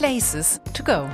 Places to go.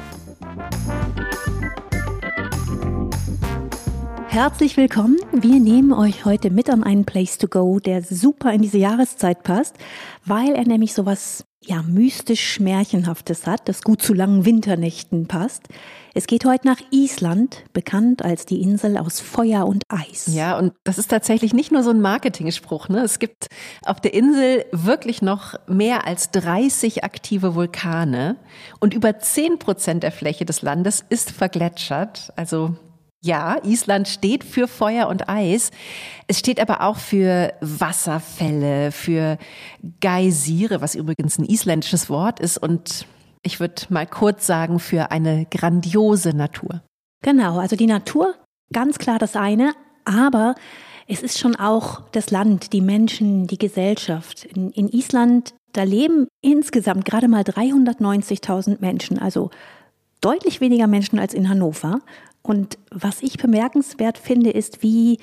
Herzlich willkommen. Wir nehmen euch heute mit an einen Place to go, der super in diese Jahreszeit passt, weil er nämlich sowas mystisch-märchenhaftes hat, das gut zu langen Winternächten passt. Es geht heute nach Island, bekannt als die Insel aus Feuer und Eis. Ja, und das ist tatsächlich nicht nur so ein Marketingspruch, ne? Es gibt auf der Insel wirklich noch mehr als 30 aktive Vulkane und über 10% der Fläche des Landes ist vergletschert. Also ja, Island steht für Feuer und Eis. Es steht aber auch für Wasserfälle, für Geysire, was übrigens ein isländisches Wort ist. Und ich würde mal kurz sagen, für eine grandiose Natur. Genau, also die Natur, ganz klar das eine, aber es ist schon auch das Land, die Menschen, die Gesellschaft. In Island, da leben insgesamt gerade mal 390.000 Menschen, also deutlich weniger Menschen als in Hannover. Und was ich bemerkenswert finde, ist, wie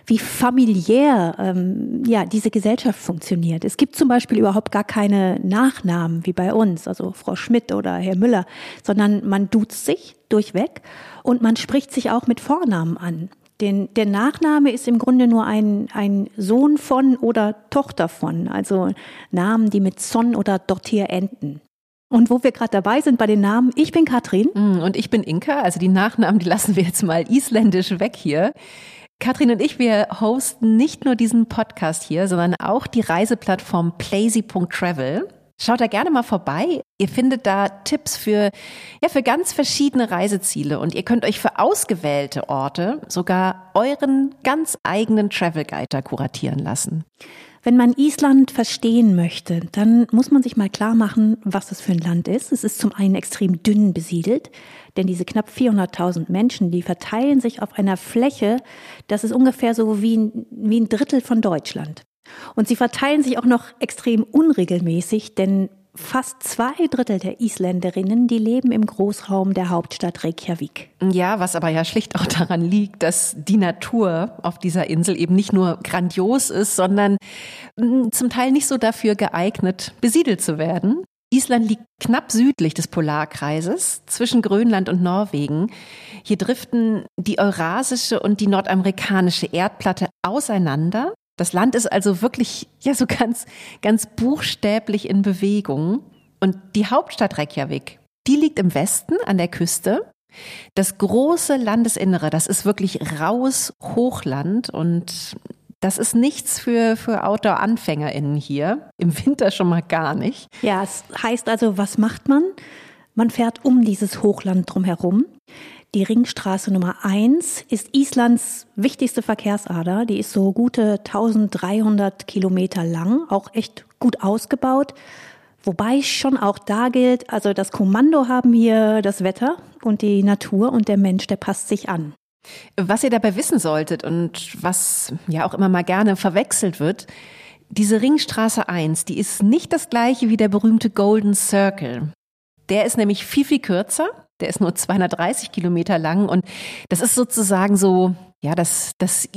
familiär diese Gesellschaft funktioniert. Es gibt zum Beispiel überhaupt gar keine Nachnamen wie bei uns, also Frau Schmidt oder Herr Müller, sondern man duzt sich durchweg und man spricht sich auch mit Vornamen an. Der Nachname ist im Grunde nur ein Sohn von oder Tochter von, also Namen, die mit Son oder Dottir enden. Und wo wir gerade dabei sind bei den Namen, ich bin Katrin. Und ich bin Inka, also die Nachnamen, die lassen wir jetzt mal isländisch weg hier. Katrin und ich, wir hosten nicht nur diesen Podcast hier, sondern auch die Reiseplattform Plazy.travel. Schaut da gerne mal vorbei. Ihr findet da Tipps für ganz verschiedene Reiseziele und ihr könnt euch für ausgewählte Orte sogar euren ganz eigenen Travel Guide da kuratieren lassen. Wenn man Island verstehen möchte, dann muss man sich mal klar machen, was das für ein Land ist. Es ist zum einen extrem dünn besiedelt, denn diese knapp 400.000 Menschen, die verteilen sich auf einer Fläche, das ist ungefähr so wie ein Drittel von Deutschland. Und sie verteilen sich auch noch extrem unregelmäßig, denn fast 2/3 der Isländerinnen, die leben im Großraum der Hauptstadt Reykjavik. Ja, was aber ja schlicht auch daran liegt, dass die Natur auf dieser Insel eben nicht nur grandios ist, sondern zum Teil nicht so dafür geeignet, besiedelt zu werden. Island liegt knapp südlich des Polarkreises, zwischen Grönland und Norwegen. Hier driften die eurasische und die nordamerikanische Erdplatte auseinander. Das Land ist also wirklich so ganz, ganz buchstäblich in Bewegung. Und die Hauptstadt Reykjavik, die liegt im Westen an der Küste. Das große Landesinnere, das ist wirklich raues Hochland und das ist nichts für Outdoor-AnfängerInnen hier. Im Winter schon mal gar nicht. Ja, es heißt also, was macht man? Man fährt um dieses Hochland drumherum. Die Ringstraße Nummer 1 ist Islands wichtigste Verkehrsader. Die ist so gute 1300 Kilometer lang, auch echt gut ausgebaut. Wobei schon auch da gilt, also das Kommando haben hier das Wetter und die Natur und der Mensch, der passt sich an. Was ihr dabei wissen solltet und was ja auch immer mal gerne verwechselt wird, diese Ringstraße 1, die ist nicht das gleiche wie der berühmte Golden Circle. Der ist nämlich viel, viel kürzer. Der ist nur 230 Kilometer lang und das ist sozusagen so, das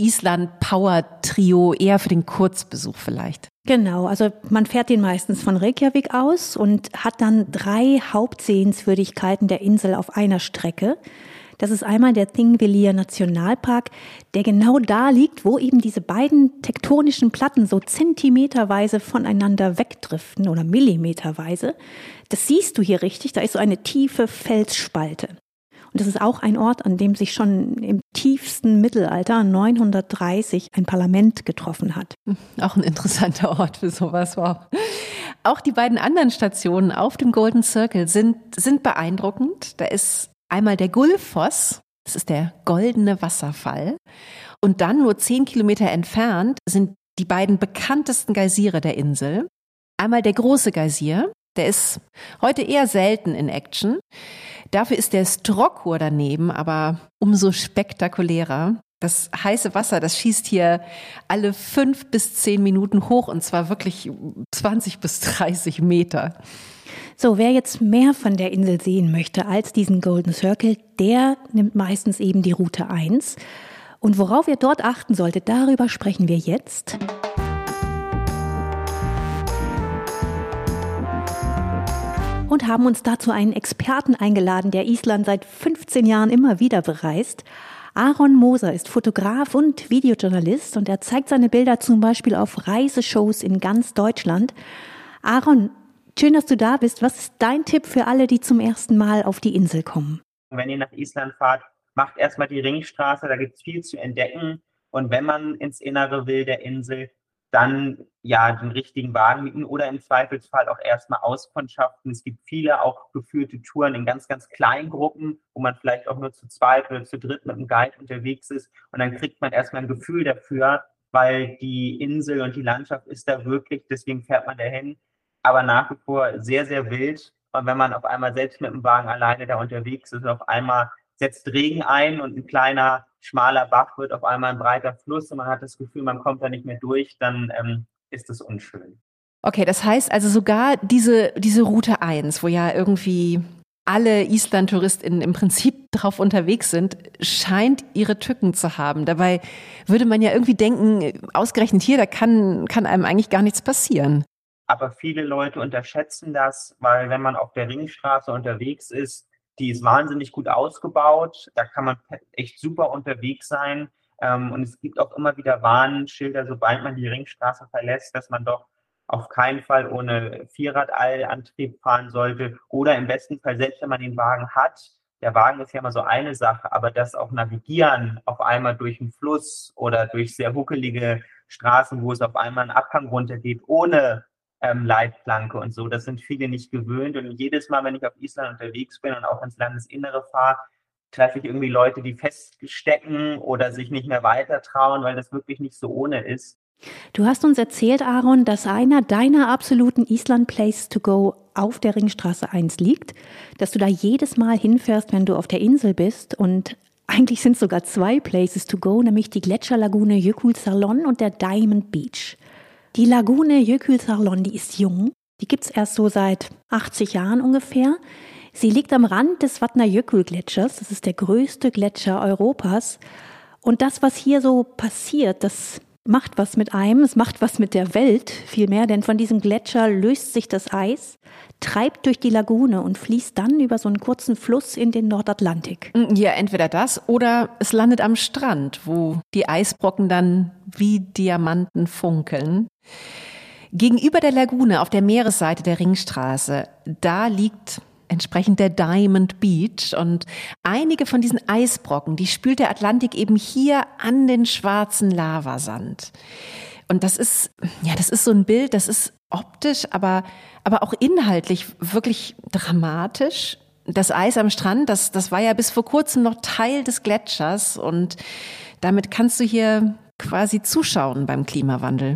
Island-Power-Trio eher für den Kurzbesuch vielleicht. Genau, also man fährt den meistens von Reykjavik aus und hat dann 3 Hauptsehenswürdigkeiten der Insel auf einer Strecke. Das ist einmal der Thingvellir Nationalpark, der genau da liegt, wo eben diese beiden tektonischen Platten so zentimeterweise voneinander wegdriften oder millimeterweise. Das siehst du hier richtig, da ist so eine tiefe Felsspalte. Und das ist auch ein Ort, an dem sich schon im tiefsten Mittelalter 930 ein Parlament getroffen hat. Auch ein interessanter Ort für sowas, wow. Auch die beiden anderen Stationen auf dem Golden Circle sind beeindruckend. Da ist einmal der Gullfoss, das ist der goldene Wasserfall. Und dann nur 10 Kilometer entfernt sind die beiden bekanntesten Geysire der Insel. Einmal der große Geysir, der ist heute eher selten in Action. Dafür ist der Strokkur daneben aber umso spektakulärer. Das heiße Wasser, das schießt hier alle 5 bis 10 Minuten hoch und zwar wirklich 20 bis 30 Meter. So, wer jetzt mehr von der Insel sehen möchte als diesen Golden Circle, der nimmt meistens eben die Route 1. Und worauf ihr dort achten solltet, darüber sprechen wir jetzt. und haben uns dazu einen Experten eingeladen, der Island seit 15 Jahren immer wieder bereist. Aron Moser ist Fotograf und Videojournalist und er zeigt seine Bilder zum Beispiel auf Reiseshows in ganz Deutschland. Aron, schön, dass du da bist. Was ist dein Tipp für alle, die zum ersten Mal auf die Insel kommen? Wenn ihr nach Island fahrt, macht erstmal die Ringstraße, da gibt es viel zu entdecken. Und wenn man ins Innere will der Insel, dann ja den richtigen Wagen mieten oder im Zweifelsfall auch erstmal auskundschaften. Es gibt viele auch geführte Touren in ganz, ganz kleinen Gruppen, wo man vielleicht auch nur zu zweit oder zu dritt mit einem Guide unterwegs ist. Und dann kriegt man erstmal ein Gefühl dafür, weil die Insel und die Landschaft ist da wirklich, deswegen fährt man dahin, aber nach wie vor sehr, sehr wild. Und wenn man auf einmal selbst mit dem Wagen alleine da unterwegs ist und auf einmal setzt Regen ein und ein kleiner, schmaler Bach wird auf einmal ein breiter Fluss und man hat das Gefühl, man kommt da nicht mehr durch, dann ist es unschön. Okay, das heißt also sogar diese Route 1, wo ja irgendwie alle Island-TouristInnen im Prinzip drauf unterwegs sind, scheint ihre Tücken zu haben. Dabei würde man ja irgendwie denken, ausgerechnet hier, da kann einem eigentlich gar nichts passieren. Aber viele Leute unterschätzen das, weil wenn man auf der Ringstraße unterwegs ist, die ist wahnsinnig gut ausgebaut, da kann man echt super unterwegs sein und es gibt auch immer wieder Warnschilder, sobald man die Ringstraße verlässt, dass man doch auf keinen Fall ohne Vierradantrieb fahren sollte oder im besten Fall, selbst wenn man den Wagen hat, der Wagen ist ja immer so eine Sache, aber das auch Navigieren auf einmal durch einen Fluss oder durch sehr huckelige Straßen, wo es auf einmal einen Abhang runtergeht, ohne Leitplanke und so. Das sind viele nicht gewöhnt. Und jedes Mal, wenn ich auf Island unterwegs bin und auch ins Landesinnere fahre, treffe ich irgendwie Leute, die feststecken oder sich nicht mehr weiter trauen, weil das wirklich nicht so ohne ist. Du hast uns erzählt, Aron, dass einer deiner absoluten Island Place to Go auf der Ringstraße 1 liegt, dass du da jedes Mal hinfährst, wenn du auf der Insel bist. Und eigentlich sind es sogar 2 Places to Go, nämlich die Gletscherlagune Jökulsárlón und der Diamond Beach. Die Lagune Jökulsárlón, die ist jung. Die gibt's erst so seit 80 Jahren ungefähr. Sie liegt am Rand des Vatnajökull-Gletschers. Das ist der größte Gletscher Europas. Und das, was hier so passiert, das macht was mit einem. Es macht was mit der Welt vielmehr, denn von diesem Gletscher löst sich das Eis, treibt durch die Lagune und fließt dann über so einen kurzen Fluss in den Nordatlantik. Ja, entweder das oder es landet am Strand, wo die Eisbrocken dann wie Diamanten funkeln. Gegenüber der Lagune auf der Meeresseite der Ringstraße, da liegt entsprechend der Diamond Beach und einige von diesen Eisbrocken, die spült der Atlantik eben hier an den schwarzen Lavasand. Und das ist so ein Bild, das ist optisch, aber auch inhaltlich wirklich dramatisch. Das Eis am Strand, das war ja bis vor kurzem noch Teil des Gletschers und damit kannst du hier quasi zuschauen beim Klimawandel.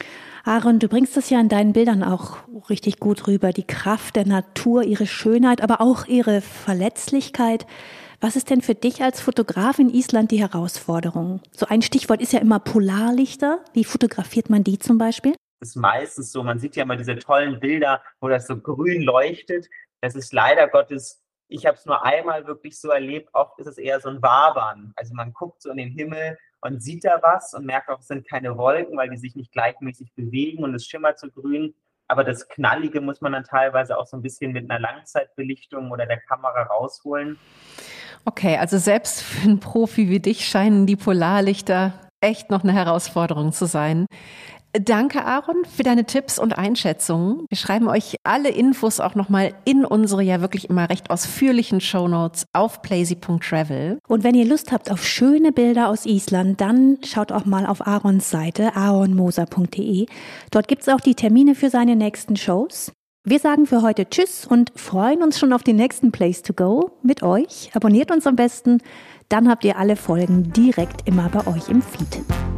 Aron, du bringst es ja in deinen Bildern auch richtig gut rüber, die Kraft der Natur, ihre Schönheit, aber auch ihre Verletzlichkeit. Was ist denn für dich als Fotograf in Island die Herausforderung? So ein Stichwort ist ja immer Polarlichter. Wie fotografiert man die zum Beispiel? Das ist meistens so, man sieht ja immer diese tollen Bilder, wo das so grün leuchtet. Das ist leider Gottes, ich habe es nur einmal wirklich so erlebt, oft ist es eher so ein Wabern. Also man guckt so in den Himmel und sieht da was und merkt auch, es sind keine Wolken, weil die sich nicht gleichmäßig bewegen und es schimmert so grün. Aber das Knallige muss man dann teilweise auch so ein bisschen mit einer Langzeitbelichtung oder der Kamera rausholen. Okay, also selbst für einen Profi wie dich scheinen die Polarlichter echt noch eine Herausforderung zu sein. Danke, Aron, für deine Tipps und Einschätzungen. Wir schreiben euch alle Infos auch nochmal in unsere ja wirklich immer recht ausführlichen Shownotes auf plazy.travel. Und wenn ihr Lust habt auf schöne Bilder aus Island, dann schaut auch mal auf Arons Seite aronmoser.de. Dort gibt's auch die Termine für seine nächsten Shows. Wir sagen für heute Tschüss und freuen uns schon auf den nächsten Place to Go mit euch. Abonniert uns am besten, dann habt ihr alle Folgen direkt immer bei euch im Feed.